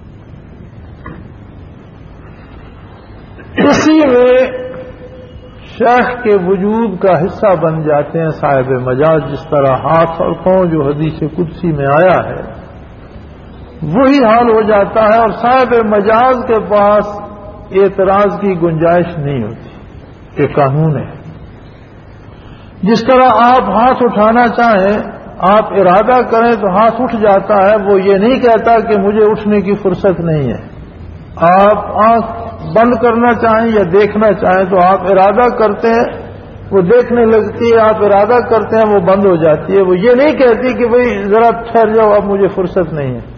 اسی میں شیخ کے وجود کا حصہ بن جاتے ہیں صاحب مجاز، جس طرح ہاتھ اور پاؤں جو حدیث قدسی میں آیا ہے وہی حال ہو جاتا ہے، اور صاحب مجاز کے پاس اعتراض کی گنجائش نہیں ہوتی، یہ قانون ہے۔ جس طرح آپ ہاتھ اٹھانا چاہیں، آپ ارادہ کریں تو ہاتھ اٹھ جاتا ہے، وہ یہ نہیں کہتا کہ مجھے اٹھنے کی فرصت نہیں ہے۔ آپ آنکھ بند کرنا چاہیں یا دیکھنا چاہیں تو آپ ارادہ کرتے ہیں، وہ دیکھنے لگتی ہے، آپ ارادہ کرتے ہیں وہ بند ہو جاتی ہے، وہ یہ نہیں کہتی کہ بھئی ذرا ٹھہر جاؤ اب مجھے فرصت نہیں ہے۔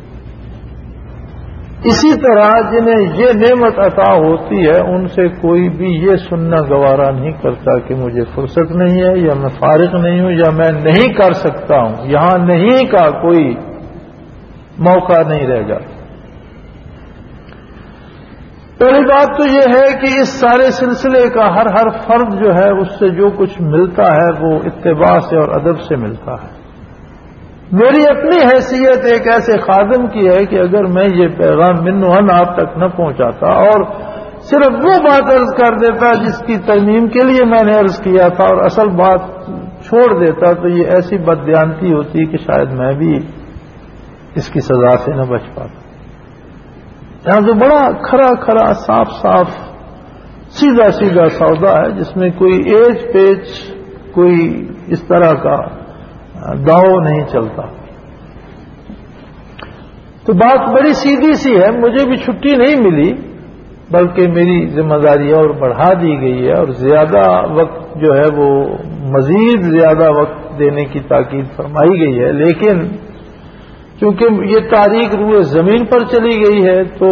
اسی طرح جنہیں یہ نعمت عطا ہوتی ہے ان سے کوئی بھی یہ سننا گوارا نہیں کرتا کہ مجھے فرصت نہیں ہے یا میں فارغ نہیں ہوں یا میں نہیں کر سکتا ہوں، یہاں نہیں کا کوئی موقع نہیں رہ گا۔ پہلی بات تو یہ ہے کہ اس سارے سلسلے کا ہر فرد جو ہے اس سے جو کچھ ملتا ہے وہ اتباع سے اور ادب سے ملتا ہے۔ میری اپنی حیثیت ایک ایسے خادم کی ہے کہ اگر میں یہ پیغام منوہن آپ تک نہ پہنچاتا اور صرف وہ بات عرض کر دیتا جس کی ترمیم کے لیے میں نے عرض کیا تھا اور اصل بات چھوڑ دیتا تو یہ ایسی بددیانتی ہوتی کہ شاید میں بھی اس کی سزا سے نہ بچ پاتا۔ یہاں تو بڑا کھرا صاف سیدھا سودا ہے جس میں کوئی ایج پیچ کوئی اس طرح کا داؤ نہیں چلتا۔ تو بات بڑی سیدھی سی ہے، مجھے بھی چھٹی نہیں ملی بلکہ میری ذمہ داری اور بڑھا دی گئی ہے اور زیادہ وقت جو ہے وہ مزید زیادہ وقت دینے کی تاکید فرمائی گئی ہے، لیکن چونکہ یہ تاریخ روئے زمین پر چلی گئی ہے تو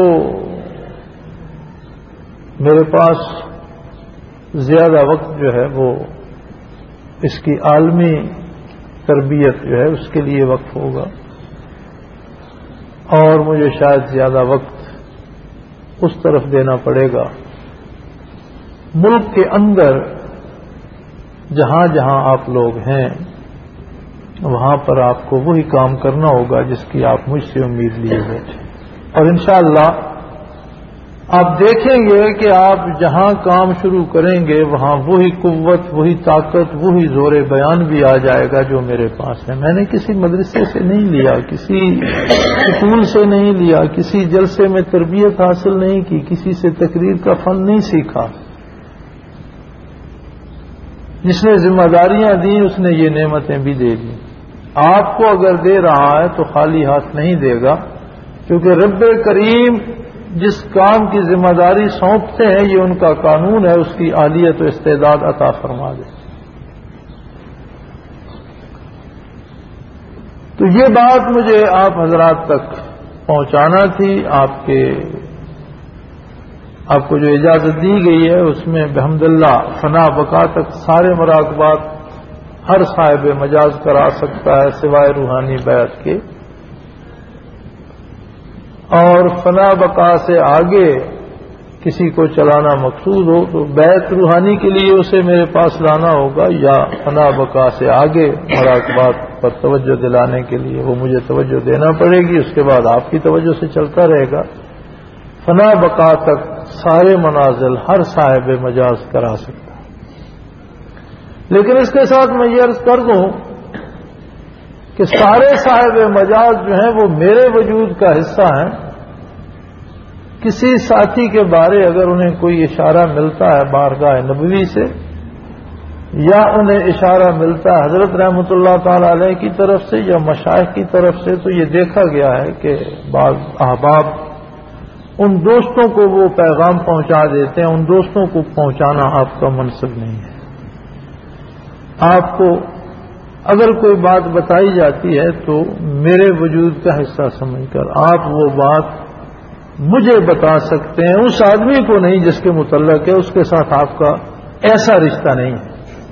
میرے پاس زیادہ وقت جو ہے وہ اس کی عالمی تربیت جو ہے اس کے لیے وقف ہوگا اور مجھے شاید زیادہ وقت اس طرف دینا پڑے گا۔ ملک کے اندر جہاں جہاں آپ لوگ ہیں وہاں پر آپ کو وہی کام کرنا ہوگا جس کی آپ مجھ سے امید لیے ہوئے تھے، اور انشاءاللہ آپ دیکھیں گے کہ آپ جہاں کام شروع کریں گے وہاں وہی قوت، وہی طاقت، وہی زور بیان بھی آ جائے گا جو میرے پاس ہے۔ میں نے کسی مدرسے سے نہیں لیا، کسی سکول سے نہیں لیا، کسی جلسے میں تربیت حاصل نہیں کی، کسی سے تقریر کا فن نہیں سیکھا۔ جس نے ذمہ داریاں دیں اس نے یہ نعمتیں بھی دے دی۔ آپ کو اگر دے رہا ہے تو خالی ہاتھ نہیں دے گا، کیونکہ رب کریم جس کام کی ذمہ داری سونپتے ہیں یہ ان کا قانون ہے، اس کی اہلیت و استعداد عطا فرما دے۔ تو یہ بات مجھے آپ حضرات تک پہنچانا تھی۔ آپ کو جو اجازت دی گئی ہے اس میں بحمداللہ فنا بقا تک سارے مراقبات ہر صاحب مجاز کرا سکتا ہے سوائے روحانی بیعت کے، اور فنا بقا سے آگے کسی کو چلانا مقصود ہو تو بیعت روحانی کے لیے اسے میرے پاس لانا ہوگا، یا فنا بقا سے آگے مراقبات پر توجہ دلانے کے لیے وہ مجھے توجہ دینا پڑے گی، اس کے بعد آپ کی توجہ سے چلتا رہے گا۔ فنا بقا تک سارے منازل ہر صاحب مجاز کرا سکتا ہے۔ لیکن اس کے ساتھ میں یہ عرض کر دوں کہ سارے صاحب مجاز جو ہیں وہ میرے وجود کا حصہ ہیں۔ کسی ساتھی کے بارے اگر انہیں کوئی اشارہ ملتا ہے بارگاہ نبوی سے، یا انہیں اشارہ ملتا ہے حضرت رحمۃ اللہ تعالی علیہ کی طرف سے یا مشائخ کی طرف سے، تو یہ دیکھا گیا ہے کہ بعض احباب ان دوستوں کو وہ پیغام پہنچا دیتے ہیں، ان دوستوں کو پہنچانا آپ کا منصب نہیں ہے۔ آپ کو اگر کوئی بات بتائی جاتی ہے تو میرے وجود کا حصہ سمجھ کر آپ وہ بات مجھے بتا سکتے ہیں، اس آدمی کو نہیں جس کے متعلق ہے، اس کے ساتھ آپ کا ایسا رشتہ نہیں ہے۔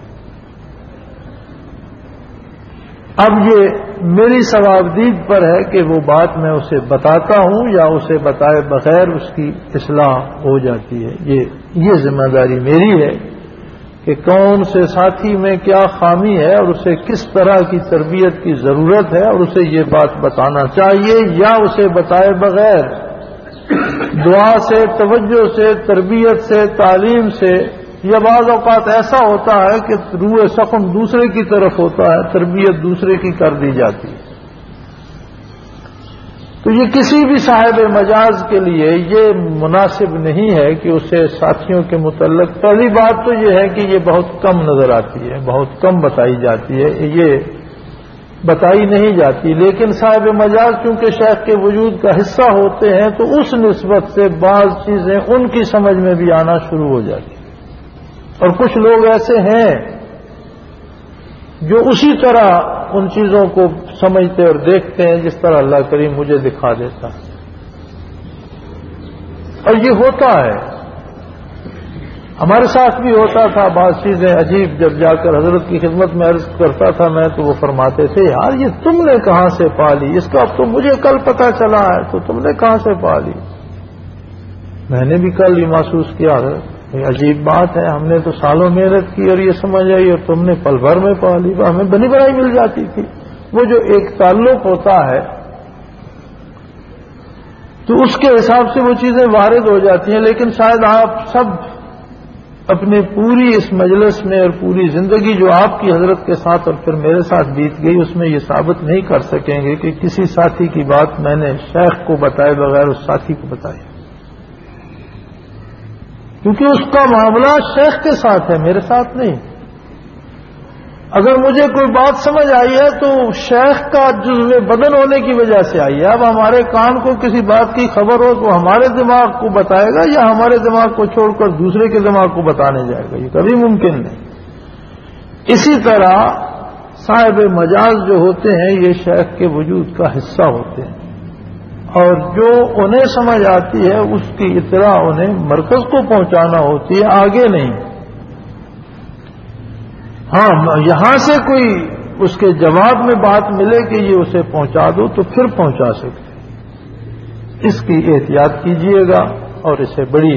اب یہ میری ثوابدید پر ہے کہ وہ بات میں اسے بتاتا ہوں یا اسے بتائے بغیر اس کی اصلاح ہو جاتی ہے۔ یہ ذمہ داری میری ہے کہ کون سے ساتھی میں کیا خامی ہے اور اسے کس طرح کی تربیت کی ضرورت ہے، اور اسے یہ بات بتانا چاہیے یا اسے بتائے بغیر دعا سے، توجہ سے، تربیت سے، تعلیم سے یا بعض اوقات ایسا ہوتا ہے کہ روح سخن دوسرے کی طرف ہوتا ہے، تربیت دوسرے کی کر دی جاتی ہے. تو یہ کسی بھی صاحب مجاز کے لیے یہ مناسب نہیں ہے کہ اسے ساتھیوں کے متعلق، پہلی بات تو یہ ہے کہ یہ بہت کم نظر آتی ہے، بہت کم بتائی جاتی ہے، یہ بتائی نہیں جاتی. لیکن صاحب مجاز چونکہ شیخ کے وجود کا حصہ ہوتے ہیں تو اس نسبت سے بعض چیزیں ان کی سمجھ میں بھی آنا شروع ہو جاتی ہیں. اور کچھ لوگ ایسے ہیں جو اسی طرح ان چیزوں کو سمجھتے اور دیکھتے ہیں جس طرح اللہ کریم مجھے دکھا دیتا ہے. اور یہ ہوتا ہے، ہمارے ساتھ بھی ہوتا تھا بعض چیزیں عجیب. جب جا کر حضرت کی خدمت میں عرض کرتا تھا میں تو وہ فرماتے تھے یار یہ تم نے کہاں سے پا لی، اس کا اب تو مجھے کل پتہ چلا ہے تو تم نے کہاں سے پا لی. میں نے بھی کل یہ محسوس کیا ہے یہ عجیب بات ہے، ہم نے تو سالوں محنت کی اور یہ سمجھ آئی اور تم نے پل بھر میں پا لی. ہمیں بنی بنائی مل جاتی تھی. وہ جو ایک تعلق ہوتا ہے تو اس کے حساب سے وہ چیزیں وارد ہو جاتی ہیں. لیکن شاید آپ سب اپنی پوری اس مجلس میں اور پوری زندگی جو آپ کی حضرت کے ساتھ اور پھر میرے ساتھ بیت گئی اس میں یہ ثابت نہیں کر سکیں گے کہ کسی ساتھی کی بات میں نے شیخ کو بتائے بغیر اس ساتھی کو بتائی، کیونکہ اس کا معاملہ شیخ کے ساتھ ہے، میرے ساتھ نہیں. اگر مجھے کوئی بات سمجھ آئی ہے تو شیخ کا جزو بدن ہونے کی وجہ سے آئی ہے. اب ہمارے کان کو کسی بات کی خبر ہو تو ہمارے دماغ کو بتائے گا یا ہمارے دماغ کو چھوڑ کر دوسرے کے دماغ کو بتانے جائے گا؟ یہ کبھی ممکن نہیں. اسی طرح صاحب مجاز جو ہوتے ہیں یہ شیخ کے وجود کا حصہ ہوتے ہیں اور جو انہیں سمجھ آتی ہے اس کی اطلاع انہیں مرکز کو پہنچانا ہوتی ہے، آگے نہیں. ہاں یہاں سے کوئی اس کے جواب میں بات ملے کہ یہ اسے پہنچا دو تو پھر پہنچا سکتے. اس کی احتیاط کیجیے گا اور اسے بڑی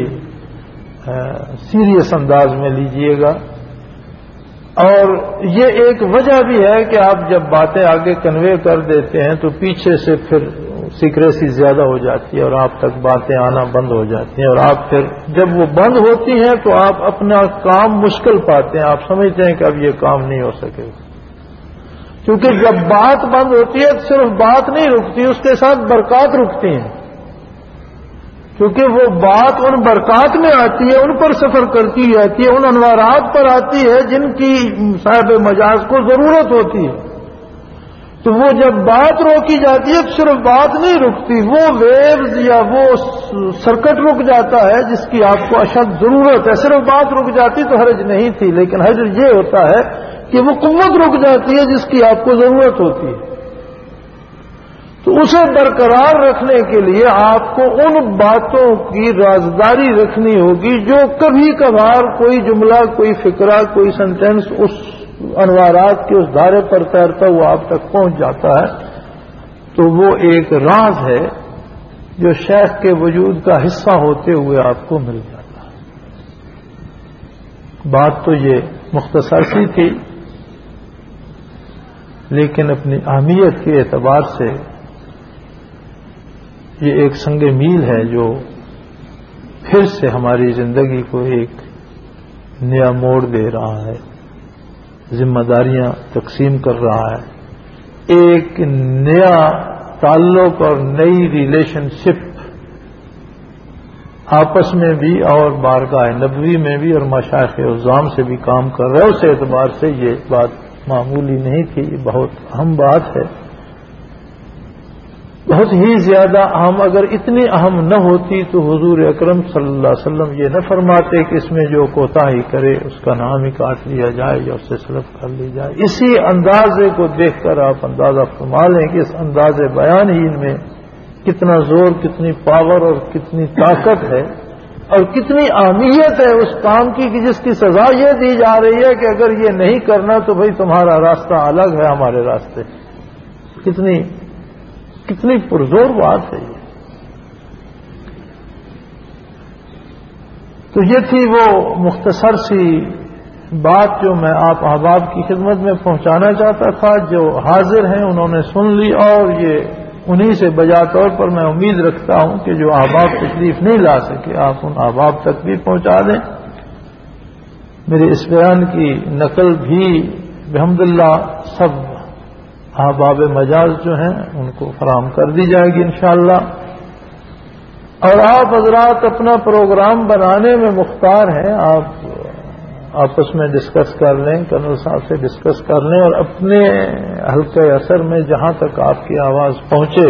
سیریس انداز میں لیجیے گا. اور یہ ایک وجہ بھی ہے کہ آپ جب باتیں آگے کنوے کر دیتے ہیں تو پیچھے سے پھر سیکریسی زیادہ ہو جاتی ہے اور آپ تک باتیں آنا بند ہو جاتی ہیں. اور آپ پھر جب وہ بند ہوتی ہیں تو آپ اپنا کام مشکل پاتے ہیں. آپ سمجھتے ہیں کہ اب یہ کام نہیں ہو سکے گا، کیونکہ جب بات بند ہوتی ہے تو صرف بات نہیں رکتی، اس کے ساتھ برکات رکتی ہیں. کیونکہ وہ بات ان برکات میں آتی ہے، ان پر سفر کرتی جاتی ہے، ان انوارات پر آتی ہے جن کی صاحب مجاز کو ضرورت ہوتی ہے. تو وہ جب بات روکی جاتی ہے تو صرف بات نہیں رکتی، وہ ویوز یا وہ سرکٹ رک جاتا ہے جس کی آپ کو اشد ضرورت ہے. صرف بات رک جاتی تو حرج نہیں تھی، لیکن حرج یہ ہوتا ہے کہ وہ قوت رک جاتی ہے جس کی آپ کو ضرورت ہوتی ہے. تو اسے برقرار رکھنے کے لیے آپ کو ان باتوں کی رازداری رکھنی ہوگی جو کبھی کبھار کوئی جملہ، کوئی فقرہ، کوئی سینٹینس اس انوارات کے اس دھارے پر تیرتا ہوا آپ تک پہنچ جاتا ہے. تو وہ ایک راز ہے جو شیخ کے وجود کا حصہ ہوتے ہوئے آپ کو مل جاتا ہے. بات تو یہ مختصر سی تھی لیکن اپنی اہمیت کے اعتبار سے یہ ایک سنگ میل ہے جو پھر سے ہماری زندگی کو ایک نیا موڑ دے رہا ہے، ذمہ داریاں تقسیم کر رہا ہے، ایک نیا تعلق اور نئی ریلیشن شپ آپس میں بھی اور بارگاہ نبوی میں بھی اور مشائخ عظام سے بھی کام کر رہا ہے. اس اعتبار سے یہ بات معمولی نہیں تھی، یہ بہت اہم بات ہے، بہت ہی زیادہ اہم. اگر اتنی اہم نہ ہوتی تو حضور اکرم صلی اللہ علیہ وسلم یہ نہ فرماتے کہ اس میں جو کوتاہی کرے اس کا نام ہی کاٹ لیا جائے یا اس سے سلب کر لی جائے. اسی اندازے کو دیکھ کر آپ اندازہ فرما لیں کہ اس انداز بیان ہی میں کتنا زور، کتنی پاور اور کتنی طاقت ہے اور کتنی اہمیت ہے اس کام کی کہ جس کی سزا یہ دی جا رہی ہے کہ اگر یہ نہیں کرنا تو بھئی تمہارا راستہ الگ ہے ہمارے راستے. کتنی پرزور بات ہے یہ. تو یہ تھی وہ مختصر سی بات جو میں آپ احباب کی خدمت میں پہنچانا چاہتا تھا. جو حاضر ہیں انہوں نے سن لی اور یہ انہی سے بجا طور پر میں امید رکھتا ہوں کہ جو احباب تشریف نہیں لا سکے آپ ان احباب تک بھی پہنچا دیں. میرے اس بیان کی نقل بھی بحمداللہ سب احباب مجاز جو ہیں ان کو فراہم کر دی جائے گی انشاءاللہ. اور آپ حضرات اپنا پروگرام بنانے میں مختار ہیں. آپ آپس میں ڈسکس کر لیں، کرنل صاحب سے ڈسکس کر لیں، اور اپنے حلقہ اثر میں جہاں تک آپ کی آواز پہنچے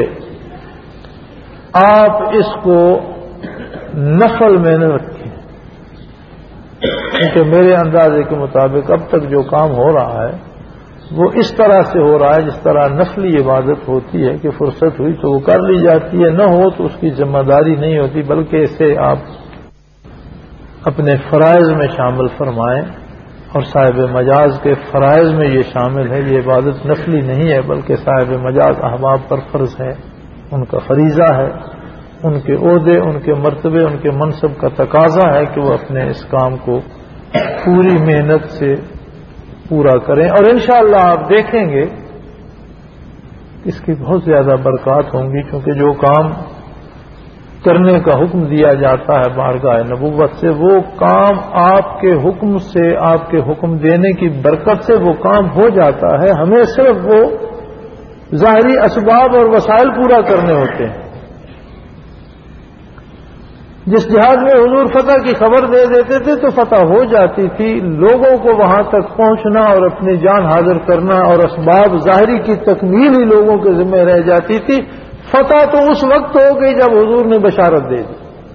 آپ اس کو نفل میں نہ رکھیں، کیونکہ میرے اندازے کے مطابق اب تک جو کام ہو رہا ہے وہ اس طرح سے ہو رہا ہے جس طرح نفلی عبادت ہوتی ہے کہ فرصت ہوئی تو وہ کر لی جاتی ہے، نہ ہو تو اس کی ذمہ داری نہیں ہوتی، بلکہ اسے آپ اپنے فرائض میں شامل فرمائیں. اور صاحب مجاز کے فرائض میں یہ شامل ہے. یہ عبادت نفلی نہیں ہے بلکہ صاحب مجاز احباب پر فرض ہے، ان کا فریضہ ہے، ان کے عہدے، ان کے مرتبے، ان کے منصب کا تقاضا ہے کہ وہ اپنے اس کام کو پوری محنت سے پورا کریں. اور انشاءاللہ آپ دیکھیں گے اس کی بہت زیادہ برکات ہوں گی، کیونکہ جو کام کرنے کا حکم دیا جاتا ہے بارگاہ نبوت سے، وہ کام آپ کے حکم سے، آپ کے حکم دینے کی برکت سے وہ کام ہو جاتا ہے. ہمیں صرف وہ ظاہری اسباب اور وسائل پورا کرنے ہوتے ہیں. جس جہاد میں حضور فتح کی خبر دے دیتے تھے تو فتح ہو جاتی تھی. لوگوں کو وہاں تک پہنچنا اور اپنی جان حاضر کرنا اور اسباب ظاہری کی تکمیل ہی لوگوں کے ذمہ رہ جاتی تھی. فتح تو اس وقت ہو گئی جب حضور نے بشارت دے دی.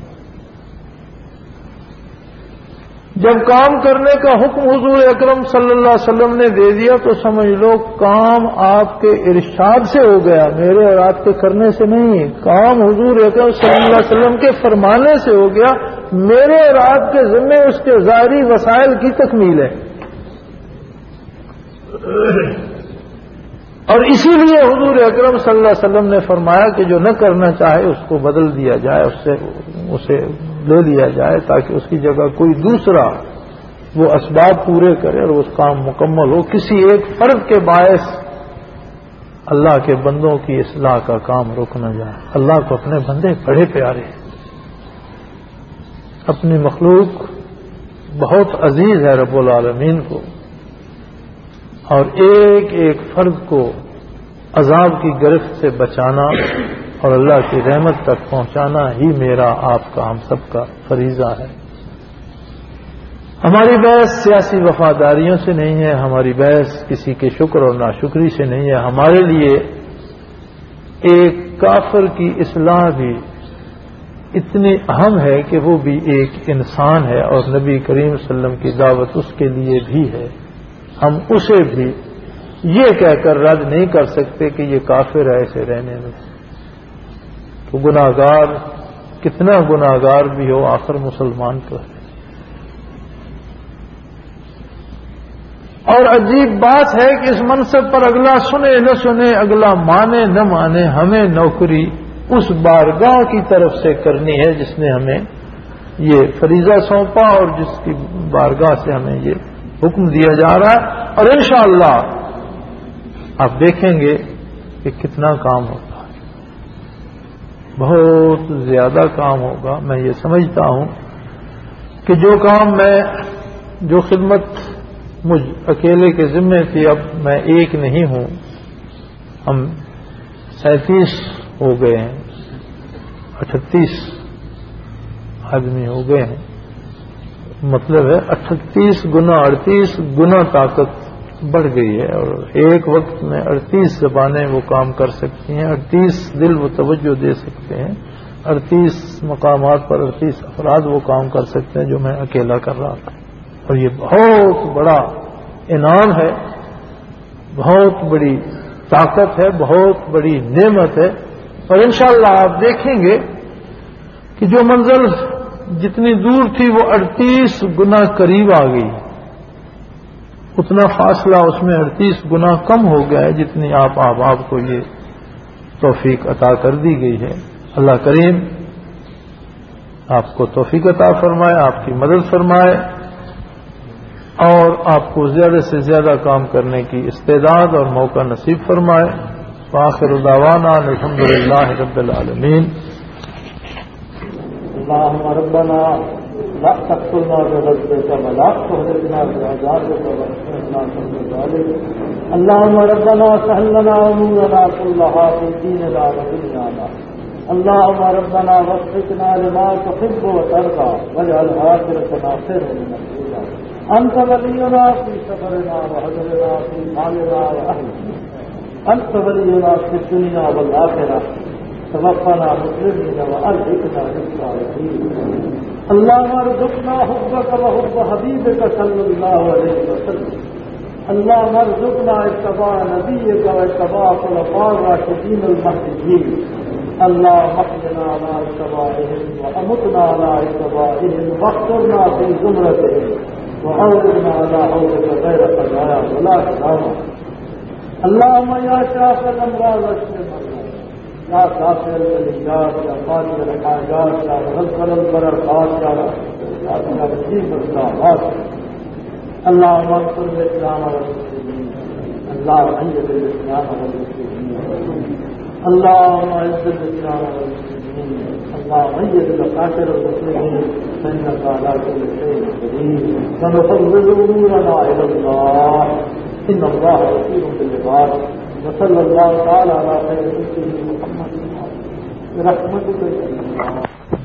جب کام کرنے کا حکم حضور اکرم صلی اللہ علیہ وسلم نے دے دیا تو سمجھ لو کام آپ کے ارشاد سے ہو گیا، میرے اور آپ کے کرنے سے نہیں. کام حضور اکرم صلی اللہ علیہ وسلم کے فرمانے سے ہو گیا، میرے اور آپ کے ذمے اس کے ظاہری وسائل کی تکمیل ہے. اور اسی لیے حضور اکرم صلی اللہ علیہ وسلم نے فرمایا کہ جو نہ کرنا چاہے اس کو بدل دیا جائے، اسے لے لیا جائے تاکہ اس کی جگہ کوئی دوسرا وہ اسباب پورے کرے اور اس کام مکمل ہو. کسی ایک فرد کے باعث اللہ کے بندوں کی اصلاح کا کام رک نہ جائے. اللہ کو اپنے بندے بڑے پیارے، اپنی مخلوق بہت عزیز ہے رب العالمین کو، اور ایک ایک فرد کو عذاب کی گرفت سے بچانا اور اللہ کی رحمت تک پہنچانا ہی میرا آپ کا ہم سب کا فریضہ ہے. ہماری بحث سیاسی وفاداریوں سے نہیں ہے، ہماری بحث کسی کے شکر اور ناشکری سے نہیں ہے. ہمارے لیے ایک کافر کی اصلاح بھی اتنی اہم ہے کہ وہ بھی ایک انسان ہے، اور نبی کریم صلی اللہ علیہ وسلم کی دعوت اس کے لیے بھی ہے. ہم اسے بھی یہ کہہ کر رد نہیں کر سکتے کہ یہ کافر ہے ایسے رہنے میں. تو گناہگار کتنا گناہگار بھی ہو آخر مسلمان تو ہے. اور عجیب بات ہے کہ اس منصب پر اگلا سنے نہ سنے، اگلا مانے نہ مانے، ہمیں نوکری اس بارگاہ کی طرف سے کرنی ہے جس نے ہمیں یہ فریضہ سونپا اور جس کی بارگاہ سے ہمیں یہ حکم دیا جا رہا ہے. اور انشاءاللہ آپ دیکھیں گے کہ کتنا کام ہوگا، بہت زیادہ کام ہوگا. میں یہ سمجھتا ہوں کہ جو کام جو خدمت مجھ اکیلے کے ذمے تھی، اب میں ایک نہیں ہوں، ہم 37 ہو گئے ہیں، 38 آدمی ہو گئے ہیں. مطلب ہے 38 گنا 38 گنا طاقت بڑھ گئی ہے، اور ایک وقت میں 38 زبانیں وہ کام کر سکتی ہیں، 38 دل وہ توجہ دے سکتے ہیں، 38 مقامات پر 38 افراد وہ کام کر سکتے ہیں جو میں اکیلا کر رہا تھا. اور یہ بہت بڑا انعام ہے، بہت بڑی طاقت ہے، بہت بڑی نعمت ہے. اور انشاءاللہ آپ دیکھیں گے کہ جو منزل جتنی دور تھی وہ 38 گنا قریب آ گئی، اتنا فاصلہ اس میں 38 گنا کم ہو گیا ہے جتنی آپ کو یہ توفیق عطا کر دی گئی ہے. اللہ کریم آپ کو توفیق عطا فرمائے، آپ کی مدد فرمائے، اور آپ کو زیادہ سے زیادہ کام کرنے کی استعداد اور موقع نصیب فرمائے. وآخر دعوانا الحمدللہ رب العالمین. اللهم ربنا لا تقتلنا بغضبك ولا تهلكنا بعذابك واغفرنا من ذلك. اللهم ربنا سهل لنا امورنا كلها في ديننا ودنيانا. اللهم ربنا وفقنا لما تحب وترضى واجعل آخرتنا خيرا من الأولى. أنت ولينا في سفرنا وحضرنا في مالنا وأهلنا. أنت ولينا في الدنيا والآخرة. توفنا مسلمين وألحقنا بالصالحين. اللهم ارزقنا حبك وحب حبيبك صلى الله عليه وسلم. اللهم ارزقنا اتباع نبيك واتباع خلفاء الراشدين المهديين. اللهم احينا على اتباعهم وامتنا على اتباعهم واخترنا في زمرتهم واوردنا على حوضك غير خزايا ولا كرامه. اللهم يا شافي الامراض اشف المرضى، يا شافي البليات، يا قاضي الحاجات، يا مغفر البركات، يا مجيب الدعوات. اللهم انصر الاسلام والمسلمين. اللهم ايد الاسلام والمسلمين. اللهم اعز الاسلام والمسلمين. اللهم ايد الكافر المسلمين فانك على كل شيء قدير. ونفوض امورنا الى الله ان الله بصير بالعباد. وصلى الله تعالى على خير خلقه محمد برحمتك يا الله.